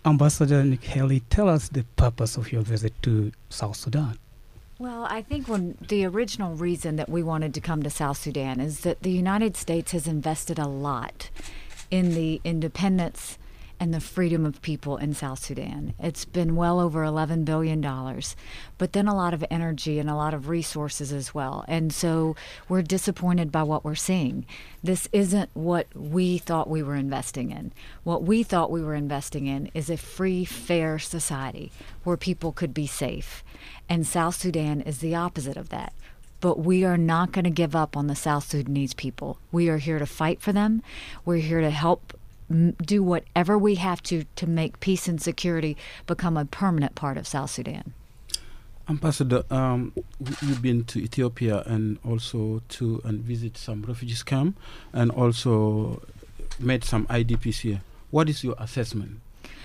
Ambassador Nikki Haley, tell us the purpose of your visit to South Sudan. Well, I think the original reason that we wanted to come to South Sudan is that the United States has invested a lot in the independence and the freedom of people in South Sudan. It's been well over $11 billion, but then a lot of energy and a lot of resources as well. And so we're disappointed by what we're seeing. This isn't what we thought we were investing in. What we thought we were investing in is a free, fair society where people could be safe. And South Sudan is the opposite of that. But we are not going to give up on the South Sudanese people. We are here to fight for them. We're here to help do whatever we have to make peace and security become a permanent part of South Sudan. Ambassador, you've been to Ethiopia and also to visit some refugees camp and also met some IDPs here. What is your assessment?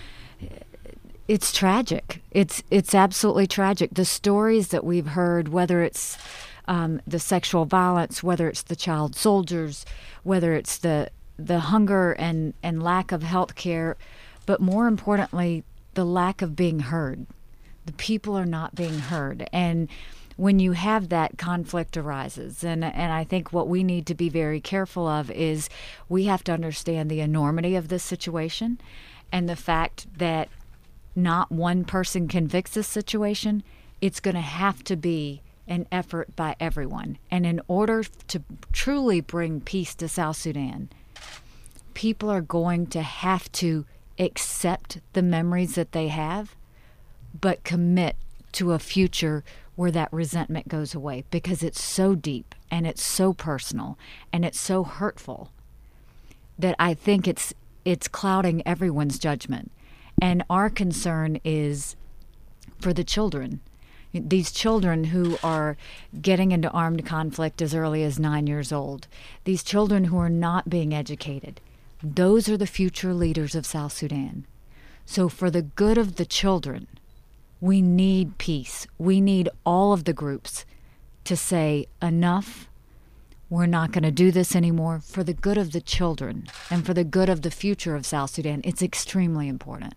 It's tragic. It's absolutely tragic. The stories that we've heard, whether it's the sexual violence, whether it's the child soldiers, whether it's the hunger and lack of health care, but more importantly, the lack of being heard. The people are not being heard. And when you have that, conflict arises. And I think what we need to be very careful of is we have to understand the enormity of this situation and the fact that not one person can fix this situation. It's going to have to be an effort by everyone. And in order to truly bring peace to South Sudan, people are going to have to accept the memories that they have, but commit to a future where that resentment goes away, because it's so deep and it's so personal and it's so hurtful that I think it's clouding everyone's judgment. And our concern is for the children. These children who are getting into armed conflict as early as 9 years old. These children who are not being educated. Those are the future leaders of South Sudan. So for the good of the children, we need peace. We need all of the groups to say, enough, we're not going to do this anymore. For the good of the children and for the good of the future of South Sudan, it's extremely important.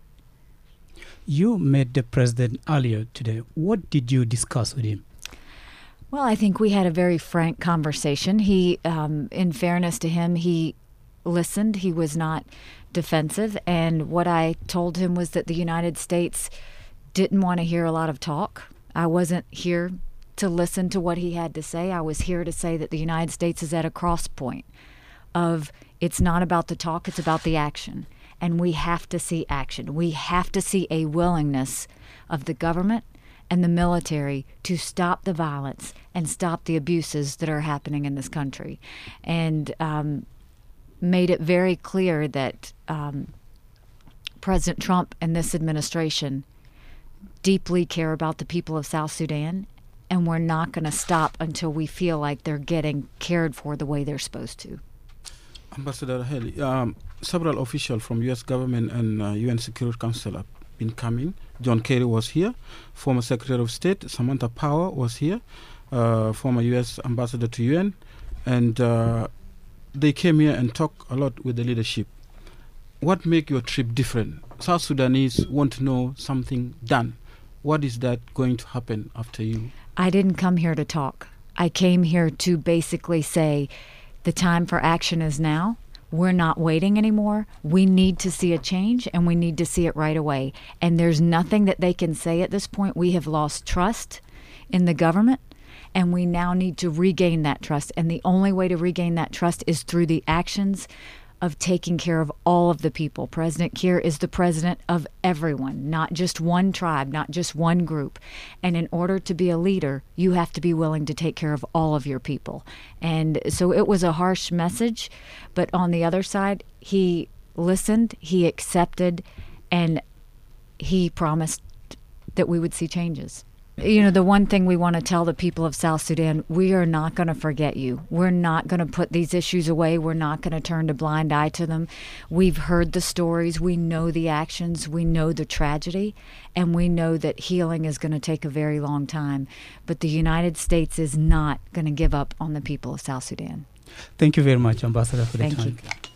You met the president earlier today. What did you discuss with him? Well, I think we had a very frank conversation. He, in fairness to him, he listened. He was not defensive. And what I told him was that the United States didn't want to hear a lot of talk. I wasn't here to listen to what he had to say. I was here to say that the United States is at a cross point of it's not about the talk, it's about the action. And we have to see action. We have to see a willingness of the government and the military to stop the violence and stop the abuses that are happening in this country. And made it very clear that President Trump and this administration deeply care about the people of South Sudan, and we're not going to stop until we feel like they're getting cared for the way they're supposed to. Ambassador Haley, several officials from U.S. government and UN Security Council have been coming. John Kerry was here. Former Secretary of State Samantha Power was here. Former U.S. Ambassador to UN. And they came here and talked a lot with the leadership. What makes your trip different? South Sudanese want to know something done. What is that going to happen after you? I didn't come here to talk. I came here to basically say the time for action is now. We're not waiting anymore. We need to see a change, and we need to see it right away. And there's nothing that they can say at this point. We have lost trust in the government, and we now need to regain that trust. And the only way to regain that trust is through the actions of taking care of all of the people. President Kiir is the president of everyone, not just one tribe, not just one group. And in order to be a leader, you have to be willing to take care of all of your people. And so it was a harsh message, but on the other side, he listened, he accepted, and he promised that we would see changes. You know, the one thing we want to tell the people of South Sudan, we are not going to forget you. We're not going to put these issues away. We're not going to turn a blind eye to them. We've heard the stories. We know the actions. We know the tragedy. And we know that healing is going to take a very long time. But the United States is not going to give up on the people of South Sudan. Thank you very much, Ambassador, for the time. Thank you.